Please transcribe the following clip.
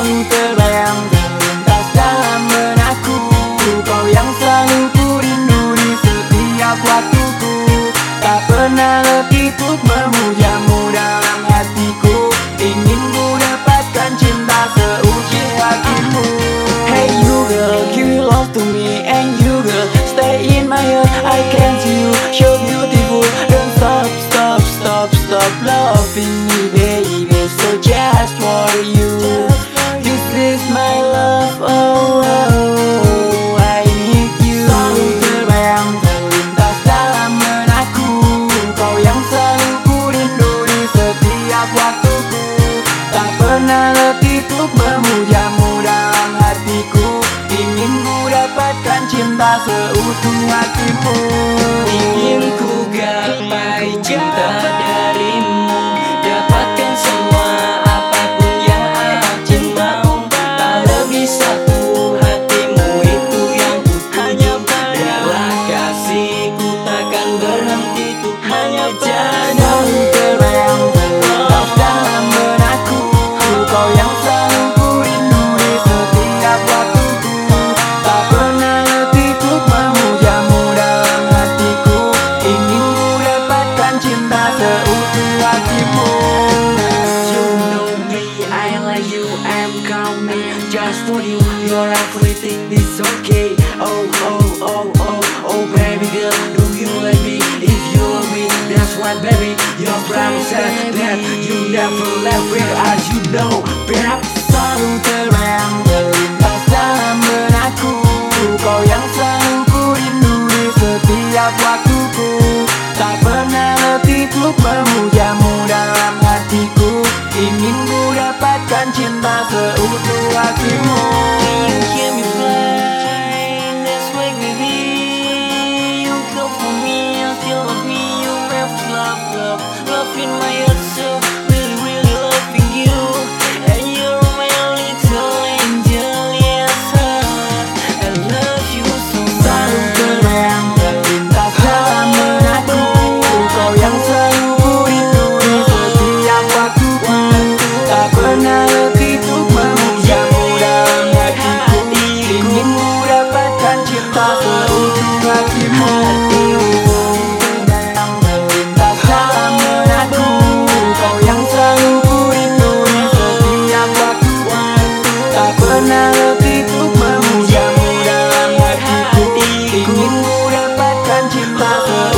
selalu terbayang terlintas dalam benakku. Kau yang selalu ku rindu di setiap waktuku. Tak pernah letih untuk memujamu dalam hatiku. Ingin ku dapatkan cinta seutuh hatimu. Hey you girl, give your love to me. And you girl, stay in my heart. I can see you, so beautiful. Don't stop, stop, stop, stop loving me, baby. So just for you, this is my love. Oh, oh, I need you. Selalu terbayang terlintas dalam benakku. Kau yang selalu ku rindu di setiap waktuku. Tak pernah letih untuk memujamu dalam hatiku. Ingin ku dapatkan cinta seutuh hatimu. Ingin ku gapai cinta darimu, dapatkan semua apapun yang aku mau. Tak lebih satu, hatimu itu yang ku tuju. Biarlah kasihku takkan berhenti untuk mengejar. Selalu terbayang terlintas dalam benakku. Kau yang selalu ku rindu di setiap waktuku. Tak pernah letih untuk memujamu dalam hatiku. Ingin ku dapatkan cinta seutuh hatimu. You know me, I like you, I'm coming just for you. You're everything, it's okay. Oh, oh, oh, oh, oh, baby girl, do you like me? If you love me, that's why, baby. Your promise said that you never left me, as you know, babe. Selalu terbayang terlintas dalam benakku. Kau yang selalu ku rindu di setiap waktuku. Tak pernah letih untuk memujamu dalam hatiku. Ingin ku dapatkan cinta seutuh hatimu. You hear me fly, that's why, baby. You come for me, I still love me. You have love, love, love in my heart, so really, really loving you. And you're my little angel, yes, I love you so Selalu much. terbayang terlintas dalam benakku. Kau yang selalu ku rindu di setiap waktuku. Tak pernah letih untuk memujamu dalam hatiku. Ingin ku dapatkan cinta seutuh hatimu. Terbayang terlintas dalam benakku. Kau yang selalu ku rindu di setiap waktuku. Tak pernah letih untuk memujamu dalam hatiku. Ingin ku dapatkan cinta seutuh